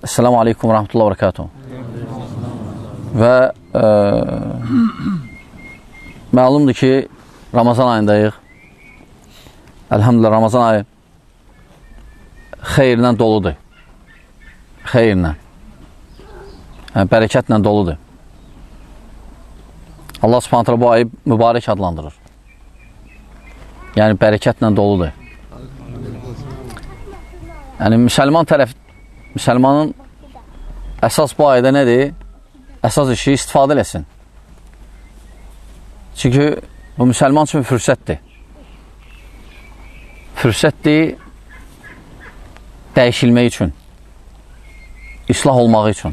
Esselamu aleykum və rəhmətullahi və bərəkatuhu. Və məlumdur ki, Ramazan ayındayıq. Elhamdülillah, Ramazan ayı xeyirlə doludur. Xeyirlə. Yəni, bərəkətlə doludur. Allah subhanət hələ bu ayı mübarək adlandırır. Yəni, bərəkətlə doludur. Yəni, müsəlmanın əsas bu ayda nədir? Əsas işi istifadə eləsin. Çünki bu müsəlman üçün fürsətdir. Fürsətdir dəyişilmək üçün, islah olmağı üçün.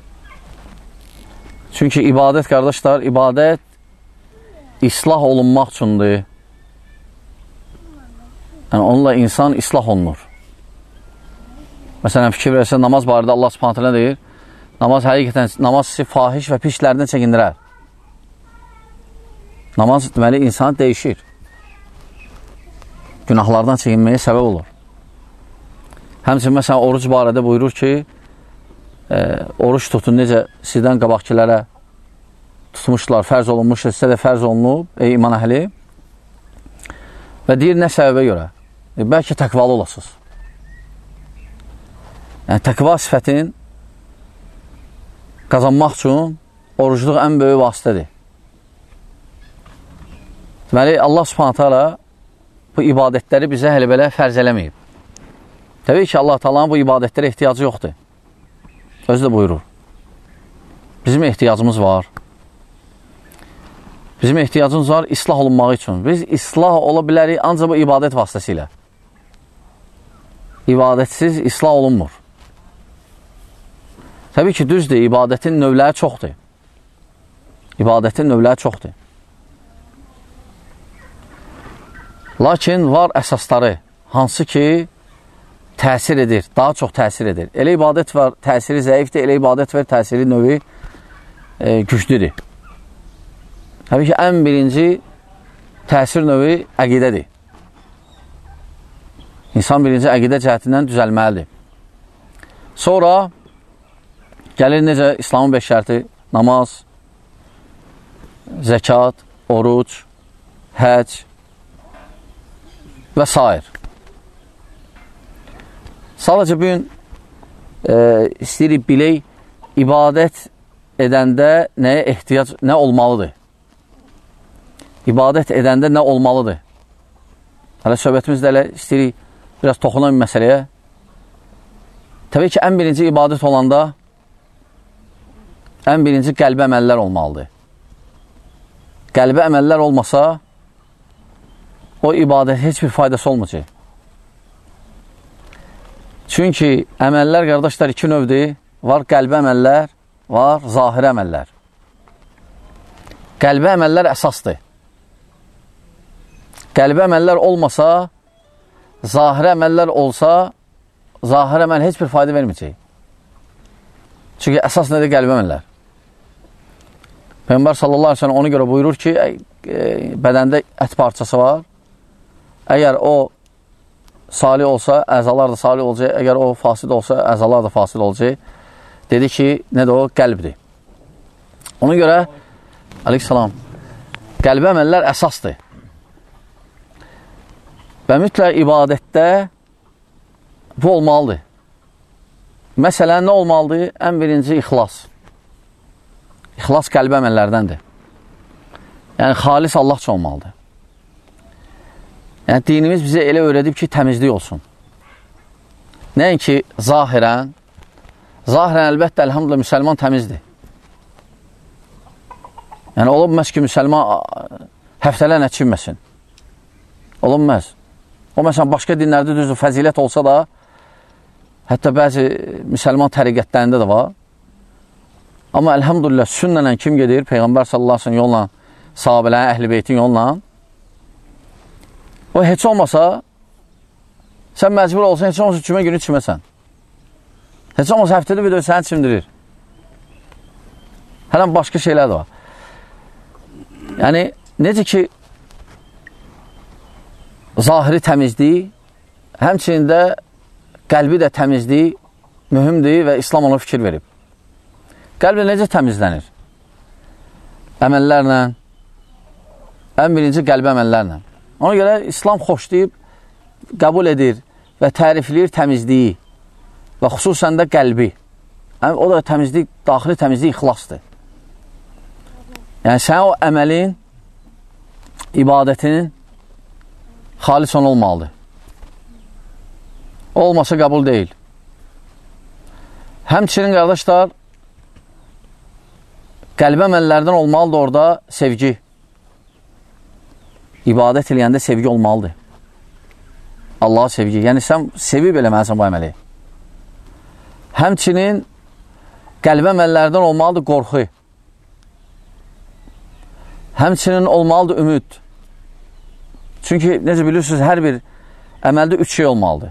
Çünki ibadət, qardaşlar, ibadət islah olunmaq üçündür. Yəni, onunla insan islah olunur. Məsələn, fikir versə, namaz barədə Allah subhanətə nə deyir? Namaz həqiqətən, namaz sizi fahiş və pislərdən çəkindirər. Namaz, deməli, insan dəyişir. Günahlardan çəkinməyə səbəb olur. Həmçinin, məsələn, oruc barədə buyurur ki, oruç tutun, necə sizdən qabaqkilərə tutmuşlar, fərz olunmuşdur, sizə də fərz olunub, ey iman əhli. Və deyir, nə səbəbə görə? Bəlkə təqvalı olasınız. Yəni, təqva sifətin qazanmaq üçün orucluq ən böyük vasitədir. Deməli, Allah subhanətə alə bu ibadətləri bizə hələ belə fərz eləməyib. Təbii ki, Allah Taala'nın bu ibadətlərə ehtiyacı yoxdur. Özü də buyurur. Bizim ehtiyacımız var. Bizim ehtiyacımız var islah olunmağı üçün. Biz islah ola bilərik ancaq bu ibadət vasitəsilə. İbadətsiz islah olunmur. Təbii ki, düzdür, ibadətin növləri çoxdur. İbadətin növləri çoxdur. Lakin var əsasları, hansı ki, təsir edir, daha çox təsir edir. Elə ibadət var, təsiri zəifdir, elə ibadət var, təsiri növü güclüdür. Təbii ki, ən birinci təsir növü əqidədir. İnsan birinci əqidə cəhətindən düzəlməlidir. Sonra gəlir necə İslamın 5 şərti, namaz, zəkat, oruc, həc və s. Sadəcə bugün istəyirik bilək, ibadət edəndə nəyə ehtiyac, nə olmalıdır? İbadət edəndə nə olmalıdır? Hələ söhbətimizdə elə istəyirik biraz toxunan bir məsələyə. Təbii ki, ən birinci ibadət olanda ən birinci qəlbi əməllər olmalıdır. Qəlbi əməllər olmasa o ibadət heç bir faydası olmayacaq. Çünki əməllər, qardaşlar, iki növdür. Var qəlbi əməllər, var zahiri əməllər. Qəlbi əməllər əsasdır. Qəlbi əməllər olmasa, zahiri əməllər olsa, zahiri əməl heç bir fayda verməyəcək. Çünki əsas nədir? Qəlbi əməllər. Peyğəmbər sallallahu aleyhi ve sellem ona görə buyurur ki, bədəndə ət parçası var. Əgər o salih olsa, əzalar da salih olacaq. Əgər o fasid olsa, əzalar da fasid olacaq. Dedi ki, nədir o? Qəlbdir. Ona görə, aleyhissalam, qəlbi əməllər əsasdır. Və mütləq ibadətdə bu olmalıdır. Məsələn, nə olmalıdır? Ən birinci ixlas. İxlas qəlbi əməllərdəndir. Yəni, xalis Allah üçün olmalıdır. Yəni, dinimiz bizə elə öyrədib ki, təmizlik olsun. Nəinki zahirən əlbəttə, əlhamdülillah, müsəlman təmizdir. Yəni, olunməz ki, müsəlman həftələr əçinməsin. Olunməz. O, məsələn, başqa dinlərdə düzdür, fəzilət olsa da, hətta bəzi müsəlman təriqətlərində də var. Amma əlhamdülillah, sünnələn kim gedir? Peyğəmbər sallallahu aleyhi ve sellem yolla, sahabələrin, əhl-i beytin yolla. O, heç olmasa, sən məcbur olsan, heç olmasa cümə günü çiməsən. Heç olmasa həftədə bir də səni çimdirir. Hələn başqa şeylər də var. Yəni, necə ki, zahiri təmizlik, həmçinin də qəlbi də təmizlik mühümdür və İslam ona fikir verib. Qəlb necə təmizlənir? Əməllərlə, ən birinci qəlbi əməllərlə. Ona görə İslam xoşlayıb, qəbul edir və tərifləyir təmizliyi və xüsusən də qəlbi. O da təmizlik, daxili təmizlik ixlasdır. Yəni, sən o əməlin, ibadətinin xalis son olmalıdır. O olmasa qəbul deyil. Həmçinin, qardaşlar, qəlbi əməllərdən olmalıdır orada sevgi. İbadət eləyəndə sevgi olmalıdır. Allaha sevgi. Yəni, sən sevib eləməlisən bu əməli. Həmçinin qəlbi əməllərdən olmalıdır qorxu. Həmçinin olmalıdır ümid. Çünki, necə bilirsiniz, hər bir əməldə 3 şey olmalıdır.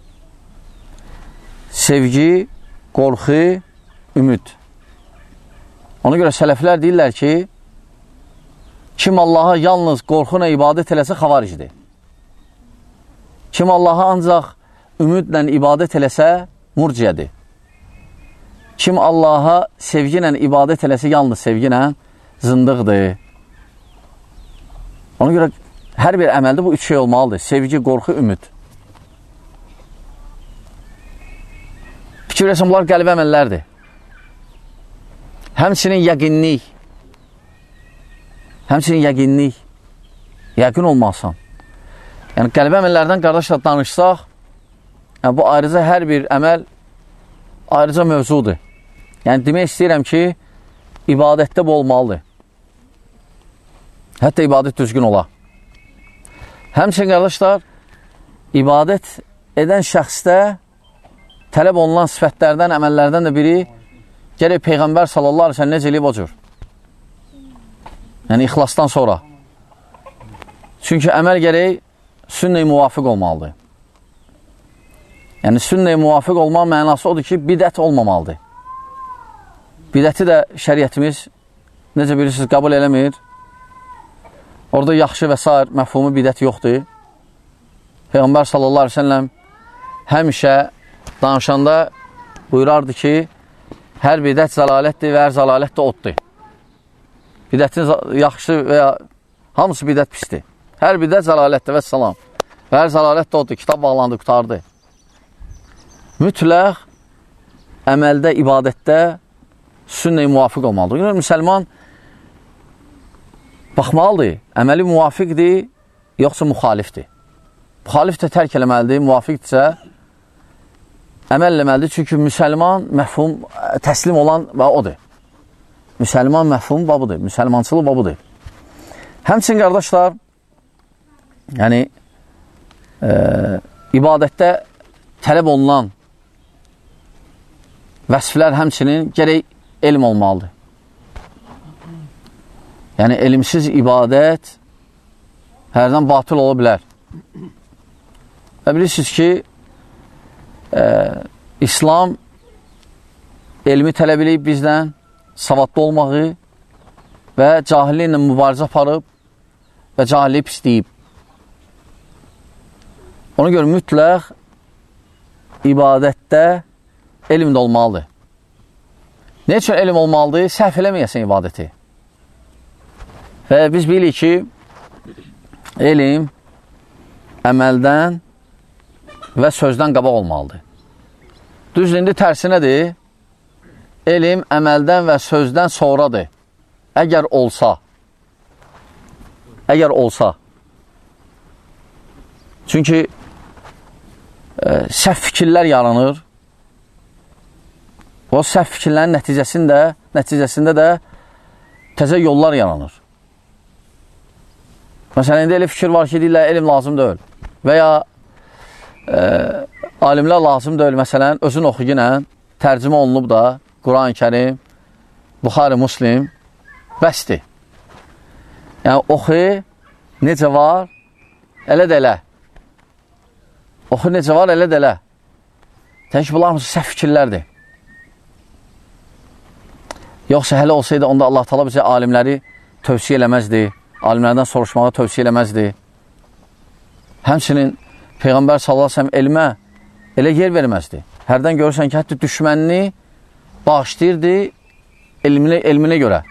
Sevgi, qorxu, ümid. Ona görə sələflər deyirlər ki, kim Allaha yalnız qorxuna ibadət eləsə xavaricdir. Kim Allaha ancaq ümidlə ibadət eləsə murciyədir. Kim Allaha sevgi ilə ibadət eləsə yalnız sevgi ilə zındıqdır. Ona görə hər bir əməldə bu 3 şey olmalıdır. Sevgi, qorxu, ümid. Fikir verəsən, bunlar qəlbi əməllərdir. Həmçinin yəqinlik. Həmçinin yəqinlik. Yəqin olmalısan. Yəni, qəlbi əməllərdən, qardaşlar, danışsaq, yəni, bu ayrıca hər bir əməl ayrıca mövzudur. Yəni, demək istəyirəm ki, ibadətdə bu olmalıdır. Hətta ibadət düzgün ola. Həmçinin, qardaşlar, ibadət edən şəxsdə tələb olunan sifətlərdən, əməllərdən də biri gərək Peyğəmbər sallallahu aleyhi ve sellem necə eləyib o cür. Yəni, ixlasdan sonra. Çünki əməl gərək sünnə-i muvafiq olmalıdır. Yəni, sünnə-i muvafiq olmaq mənası odur ki, bidət olmamalıdır. Bidəti də şəriyyətimiz, necə bilirsiniz, qəbul eləmir. Orada yaxşı və s. məfhumu bidət yoxdur. Peyğəmbər sallallahu aleyhi ve sellem həmişə danışanda buyurardı ki, hər bidət zəlalətdir və hər zəlalət də oddur. Bidətin yaxşı və ya hamısı bidət pisdir. Hər bidət zəlalətdir və salam. Və hər zəlalət də oddur. Kitab bağlandı, qutardı. Mütləq əməldə, ibadətdə sünnə-i muvafiq olmalıdır. Yəni, müsəlman baxmalıdır, əməli müvafiqdir, yoxsa müxalifdir. Müxalif də tərk eləməlidir, müvafiqdirsə əməl eləməlidir. Çünki müsəlman məfhum təslim olan və odur. Müsəlman məfhum babıdır, müsəlmançılıq babıdır. Həmçin, qardaşlar, yəni, ibadətdə tələb olunan vəsflər həmçinin gərək elm olmalıdır. Yəni, elmsiz ibadət hərdən batıl ola bilər. Və bilirsiniz ki, İslam elmi tələb eləyib bizdən, savadlı olmağı və cahilliklə mübarizə aparıb və cahilliyi pisləyib. Ona görə mütləq ibadətdə elm də olmalıdır. Nə üçün elm olmalıdır? Səhv eləməyəsən ibadəti. Və biz bilirik ki, elm əməldən və sözdən qabaq olmalıdır. Düz indi tərsinədir. Elm əməldən və sözdən sonradır. Əgər olsa. Əgər olsa. Çünki səhv fikirlər yaranır. O səhv fikirlərin nəticəsində də təzə yollar yaranır. Məsələn, indi elə fikir var ki, deyirlər, elm lazım deyil. Və ya alimlər lazım deyil. Məsələn, özün oxu yenə tərcümə olunub da Quran-ı Kərim, Buxari, Muslim, bəsdir. Yəni, oxu necə var, elə də elə. Oxu necə var, elə də elə. Təki bunlar mısın səhv fikirlərdir. Yoxsa hələ olsaydı, onda Allah Taala bizə alimləri tövsiyə eləməzdi, alimlərdən soruşmağı tövsiyə eləməzdi. Həmçinin Peyğəmbər sallallahu əleyhi və səlləm elmə elə yer verməzdi. Hərdən görürsən ki, hətta düşmənini bağışlayırdı elminə görə.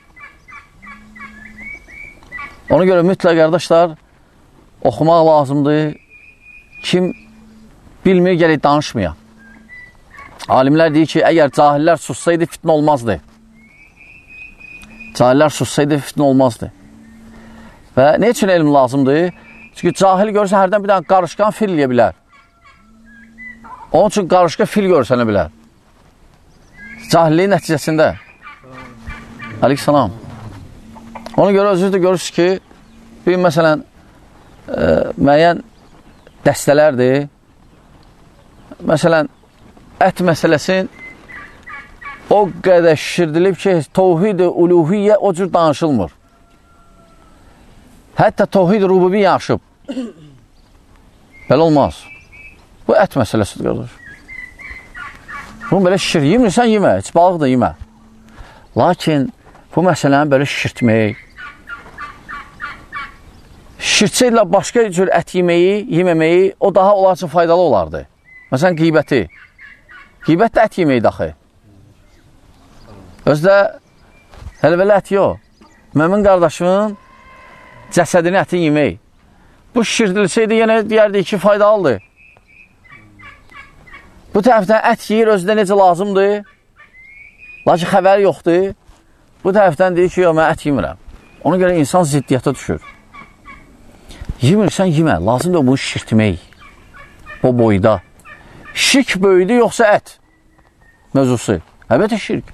Ona görə mütləq qardaşlar, oxumaq lazımdır. Kim bilmir, gələk danışmaya. Alimlər deyir ki, əgər cahillər sussaydı, fitnə olmazdı. Cahillər sussaydı, fitnə olmazdı. Və nə üçün elm lazımdır? Çünki cahil görürsə, hərdən bir dənə qarışqan fil eləyə bilər. Onun üçün qarışqa fil görsənə bilər. Cahilliyin nəticəsində. Əleyhissalam. Ona görə özünüz də görürsünüz ki, bir məsələn, müəyyən dəstələrdir. Məsələn, ət məsələsin o qədər şişirdilib ki, təvhid-i uluhiyyə o cür danışılmır. Hətta təvhid-i rububiyyə aşıb. Belə olmaz. Bu ət məsələsidir, qardaş. Bunu belə şişir, yemirsən, yemə, heç balıq da yemə. Lakin bu məsələni belə şişirtmək, şişirtsəydilə başqa cür ət yeməyi, yeməməyi, o daha onlar üçün faydalı olardı. Məsələn, qeybəti. Qeybət də ət yeməyi daxı. Özdə hələ ət yox. Məmin qardaşımın cəsədini ətin yemək. Bu şişirdilsəydi, yenə deyərdik ki, faydalıdır. Bu tərəfdən ət yeyir, özdə necə lazımdır. Lakin xəbəri yoxdur. Bu tərəfdən deyir ki, yox, mən ət yemirəm. Ona görə insan ziddiyyata düşür. Yemirsən, yemə. Lazımdır bunu şişirtmək. O boyda. Şirk böyüdü, yoxsa ət mövzusu. Əlbəttə şirk.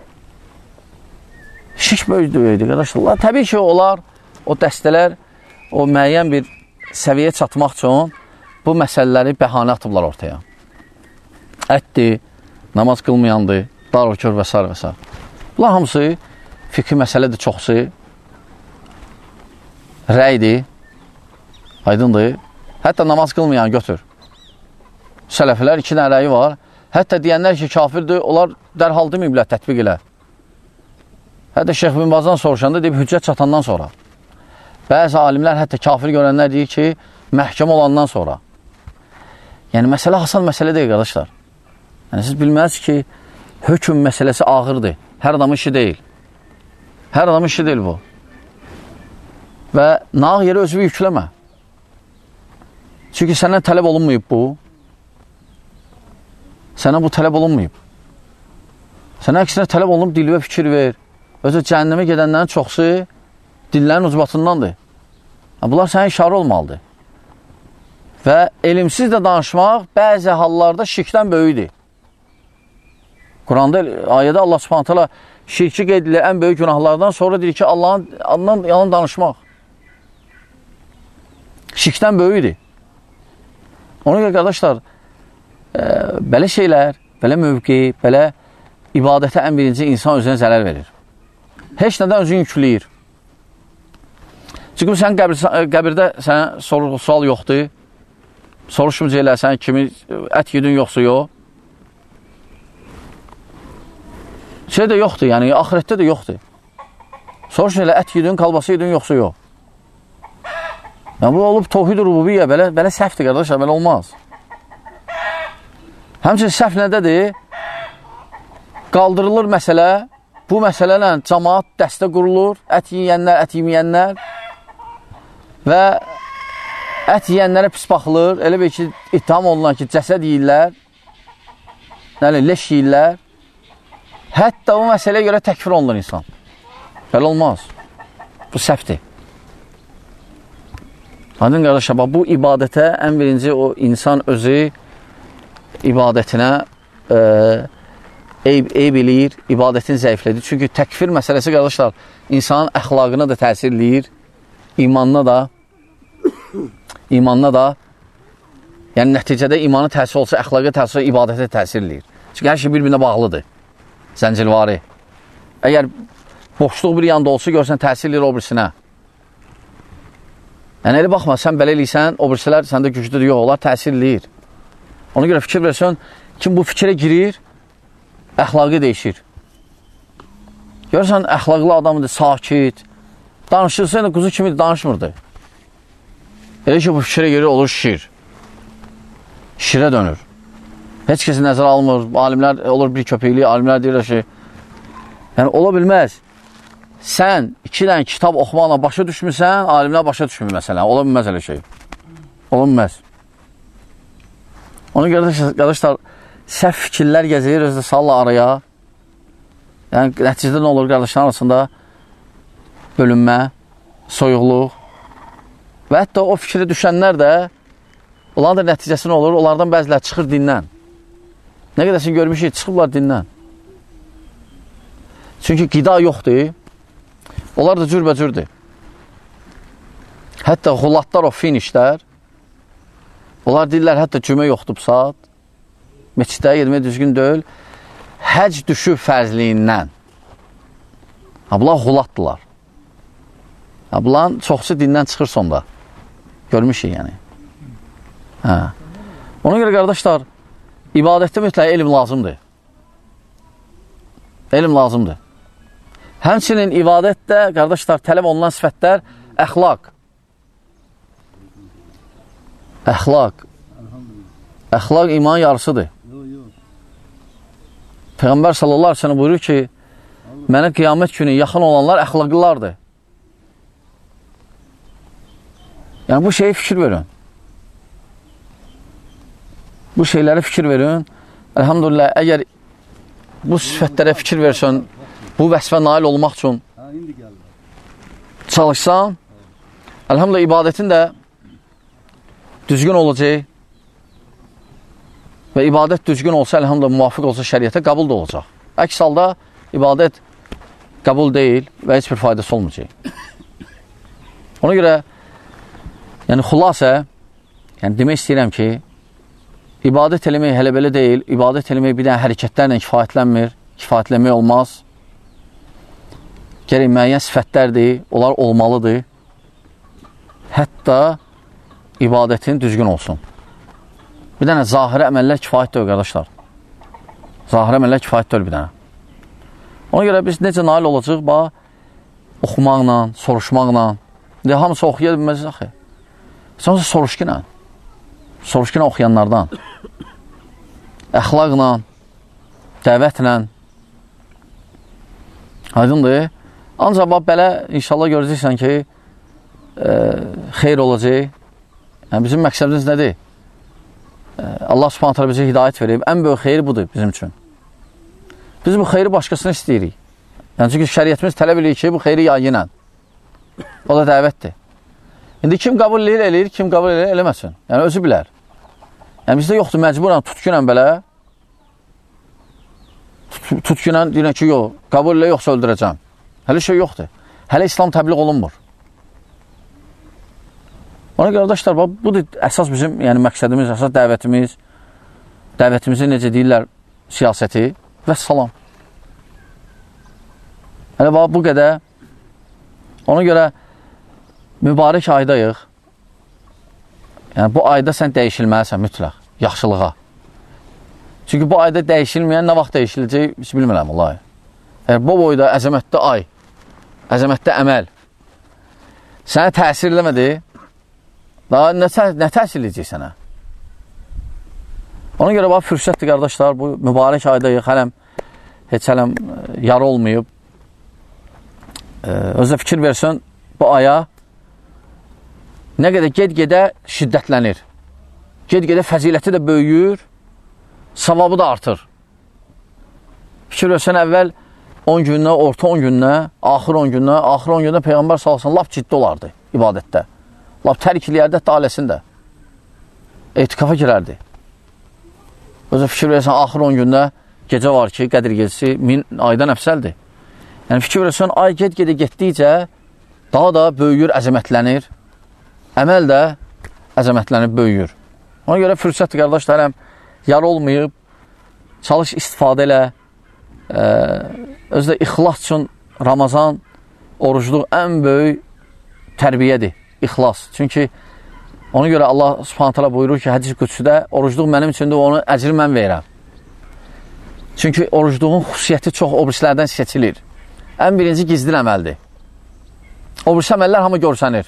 Şirk böyüdü, qardaşlar. Təbii ki, onlar, o dəstələr, o müəyyən bir səviyyə çatmaq üçün bu məsələləri bəhanə atıblar ortaya. Ətdir, namaz qılmayandır, darokör və s. və s. Bunlar hamısı fikri məsələdir çoxsu, rəydir, aydındır. Hətta namaz qılmayan götür. Sələflər 2 dənə rəyi var. Hətta deyənlər ki, kafirdir, onlar dərhal deməyiblər, tətbiq elə. Hətta Şeyx bin Bazdan soruşanda deyib, hüccət çatandan sonra. Bəzi alimlər, hətta kafir görənlər deyir ki, məhkəm olandan sonra. Yəni, məsələ hasan məsələ deyil, qardaşlar. Yəni, siz bilməlisiniz ki, hökm məsələsi ağırdır. Hər adamın işi deyil. Hər adamın işi deyil bu. Və nağ yeri özünü yükləmə. Çünki səndən tələb olunmayıb bu. Sənə bu tələb olunmayıb. Sənə əksinə tələb olunub, dilvə fikir ver. Özü cəhənnəmə gedənlərin çoxsu dillərin ucbatındandır. Bunlar sənin işarə olmalıdır. Və elmsiz də danışmaq bəzi hallarda şirkdən böyüdür. Quranda, ayədə Allah Subhanahu taala şirki qeyd edilir ən böyük günahlardan, sonra deyir ki, Allahın adından yalan danışmaq. Şirkdən böyüdür. Ona görə, qardaşlar, belə şeylər, belə mövqeyi, belə ibadətə ən birinci insan özünə zərər verir. Heç nədən özünü yükləyir. Çünki sən qəbirdə sənə sual yoxdur. Soruşumca elə, sən kimi ət yedin yoxsa yox. Şey də yoxdur, yəni axirətdə də yoxdur. Soruşun elə, ət yedin, kalbası yedin yoxsa yox. Yəni, bu olub təvhid-i rububiyyə, belə səhvdir, qardaşlar, belə olmaz. Həmçinin səhv nədədir? Qaldırılır məsələ, bu məsələlə cəmaat dəstə qurulur, ət yiyənlər, ət yeməyənlər və ət yiyənlərə pis baxılır, elə bir ki, ittiham olunan ki, cəsəd yiyirlər, leş yiyirlər, hətta bu məsələyə görə təkfir olunur insan. Belə olmaz. Bu səhvdir. Adın qardaşlar, bu ibadətə ən birinci o insan özü ibadətinə eyb eləyir, ibadətin zəiflədir. Çünki təkfir məsələsi, qardaşlar, insanın əxlaqına da təsir eləyir, imanına da, yəni nəticədə imanı təsir olsa, əxlaqa təsir olsa, ibadətə təsir eləyir. Çünki hər şey bir-birinə bağlıdır, zəncilvari. Əgər boşluq bir yanda olsa, görsən təsir eləyir o birisinə. Yəni, elə baxma, sən belə eləysən, o birisilər səndə güclüdür, yox, onlar təsir eləyir. Ona görə fikir versən, kim bu fikrə girir, əxlaqı dəyişir. Görürsən, əxlaqlı adamıdır, sakit, danışırsa, quzu kimi danışmırdı. Elə ki, bu fikrə girir, olur şir. Şirə dönür. Heç kəsi nəzərə almır. Alimlər olur bir köpəkli, alimlər deyirlər ki, yəni ola bilməz. Sən 2 dənə kitab oxumaqla başa düşmürsən, alimlər başa düşmür məsələn. Ola bilməz elə şey. Ola bilməz. Ona görə də qardaşlar, səhv fikirlər gəzir, özdə salla araya. Yəni, nəticədə nə olur qardaşların arasında? Bölünmə, soyuqluq və hətta o fikirə düşənlər də, onların da nəticəsi nə olur? Onlardan bəziləri çıxır dindən. Nə qədərsini görmüşük, çıxıblar dindən. Çünki qida yoxdur. Onlar da cürbəcürdür. Hətta xulatlar o finişlər, onlar deyirlər, hətta cümə yoxdur bu saat. Meçiddə yedirmək düzgün deyil. Həc düşüb fərzliyindən. Bunlar xulatdırlar. Bunların çoxsu dindən çıxır sonda. Görmüşük yəni. Ona görə qardaşlar, ibadətdə mütləq elm lazımdır. Elm lazımdır. Həmçinin ibadətdə, qardaşlar, tələb olunan sifətlər əxlaq. Əxlaq. Əxlaq imanın yarısıdır. Peyğəmbər sallallahu aleyhi ve sellem buyurur ki, mənə qiyamət günü yaxın olanlar əxlaqlılardır. Yəni, bu şeyə fikir verin. Bu şeylərə fikir verin. Elhamdülillah, əgər bu sifətlərə fikir versən, bu vəsfə nail olmaq üçün çalışsan, elhamdülillah, ibadətin də düzgün olacaq və ibadət düzgün olsa, elhamdülillah, müvafiq olsa şəriətə qəbul da olacaq. Əks halda ibadət qəbul deyil və heç bir faydası olmayacaq. Ona görə, yəni xülasə, yəni demək istəyirəm ki, ibadət eləmək hələ belə deyil, ibadət eləmək bir dənə hərəkətlərlə kifayətlənmək olmaz. Gərək müəyyən sifətlərdir, onlar olmalıdır. Hətta ibadətin düzgün olsun. Bir dənə zahirə əməllər kifayət deyil, qardaşlar. Zahirə əməllər kifayət deyil bir dənə. Ona görə biz necə nail olacaq? Oxumaqla, soruşmaqla. Hamısı oxuya bilməz axı. Sonra soruşqinə. Soruşqinə oxuyanlardan. Əxlaqla, dəvətlə. Aydındır. Ancaq belə inşallah görəcəksən ki, xeyr olacaq. Yəni, bizim məqsədimiz nədir? Allah subhanət hələ bizə hidayət verib. Ən böyük xeyri budur bizim üçün. Biz bu xeyri başqasını istəyirik. Yəni, çünki şəriyyətimiz tələb edir ki, bu xeyri yayınən. O da dəvətdir. İndi kim qəbul eləyir, kim qəbul eləməsin. Yəni, özü bilər. Yəni, bizdə yoxdur, məcburən, tutkunən belə. Tutkunən deyirən ki, yox, qəbul elə yoxsa öldürəcəm. Hələ şey yoxdur. Hələ İslam təbliğ olunmur. Ona görə, qardaşlar, budur əsas bizim məqsədimiz, əsas dəvətimiz. Dəvətimizi necə deyirlər, siyasəti və salam. Hələ bu qədər. Ona görə mübarək aydayıq. Yəni, bu ayda sən dəyişilməlisən mütləq, yaxşılığa. Çünki bu ayda dəyişilməyən nə vaxt dəyişiləcək, hiç bilmirəm, vallahi. Bu boyda əzəmətdə ay, əzəmətdə əməl sənə təsir eləmədi, daha nə təsir edəcək sənə? Ona görə fürsətdir, qardaşlar, bu mübarək aydayıq, heç hələm yarı olmayıb. Özə fikir versən, bu aya nə qədər ged-gedə şiddətlənir. Ged-gedə fəziləti də böyüyür, savabı da artır. Fikir versən, əvvəl 10 günlə, orta 10 günlə, axır 10 günlə Peyğəmbər salsın, lap ciddi olardı ibadətdə. Lap tərk eləyərdi, hətta ailəsində. Etikafa girərdi. Özə fikir versən, axır 10 gündə gecə var ki, Qədir gecəsi 1000 aydan əfsəldir. Yəni, fikir versən, ay ged-gedə getdikcə daha da böyüyür, əzəmətlənir. Əməl də əzəmətlənib, böyüyür. Ona görə fürsətdir, qardaşlar, yar olmayıb, çalış istifadə elə. Özdə ixlas üçün Ramazan orucluq ən böyük tərbiyədir, ixlas. Çünki ona görə Allah subhanət hələ buyurur ki, hədis qüdsüdə orucluq mənim üçün də onun əcri mən verirəm. Çünki orucluğun xüsusiyyəti çox obrislərdən seçilir. Ən birinci gizli əməldir. Obris əməllər hamı görsənir.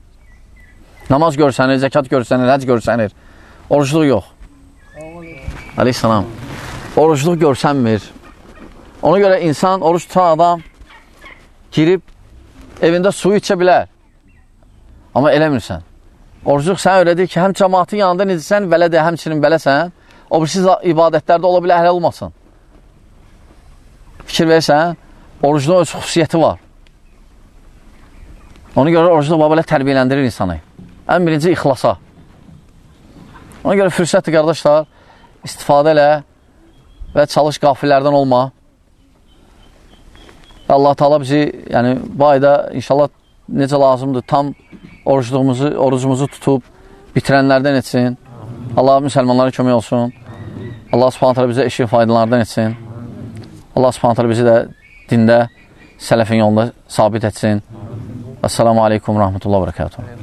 Namaz görsənir, zəkat görsənir, həc görsənir. Orucluq yox. Aleyhissalam, orucluq görsənmir. Ona görə insan, oruç tutan adam girib evində suyu içə bilər. Amma eləmirsən. Orucluq sən öyrədir ki, həm cəmaatın yanında necəsən, vələdir, həmçinin beləsən. O birisiz ibadətlərdə ola bilər, hələ olmasın. Fikir verirsən, orucluğun öz xüsusiyyəti var. Ona görə orucluq belə tərbiyələndirir insanı. Ən birinci ixlasa. Ona görə fürsətdir, qardaşlar, istifadə elə və çalış qafillərdən olma. Allah Teala bizi, yəni, bu ayda inşallah necə lazımdır, tam orucumuzu tutub bitirənlərdən etsin. Allah müsəlmanlara kömək olsun. Allah Subhanahu taala bizə eşin faydalardan etsin. Allah Subhanahu taala bizi də dində, sələfin yolunda sabit etsin. Esselamu aleykum, rahmetullah, berekatuhu.